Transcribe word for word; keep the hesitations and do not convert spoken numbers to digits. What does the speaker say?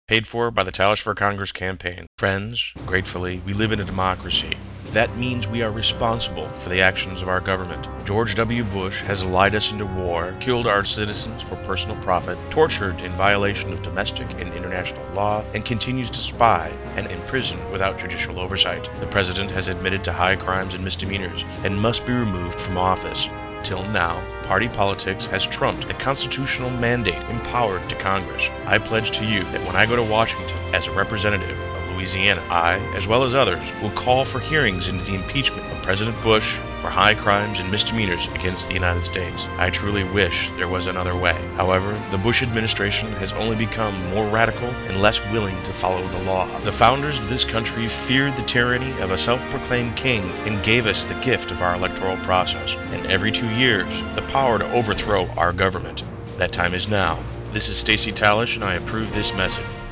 Paid for by the Talish for Congress campaign. Friends, gratefully, we live in a democracy. That means we are responsible for the actions of our government. George W. Bush has lied us into war, killed our citizens for personal profit, tortured in violation of domestic and international law, and continues to spy and imprison without judicial oversight. The president has admitted to high crimes and misdemeanors and must be removed from office. Till now, party politics has trumped the constitutional mandate empowered to Congress. I pledge to you that when I go to Washington as a representative of Louisiana, I, as well as others, will call for hearings into the impeachment of President Bush for high crimes and misdemeanors against the United States. I truly wish there was another way. However, the Bush administration has only become more radical and less willing to follow the law. The founders of this country feared the tyranny of a self-proclaimed king and gave us the gift of our electoral process, and every two years, the power to overthrow our government. That time is now. This is Stacey Talish, and I approve this message.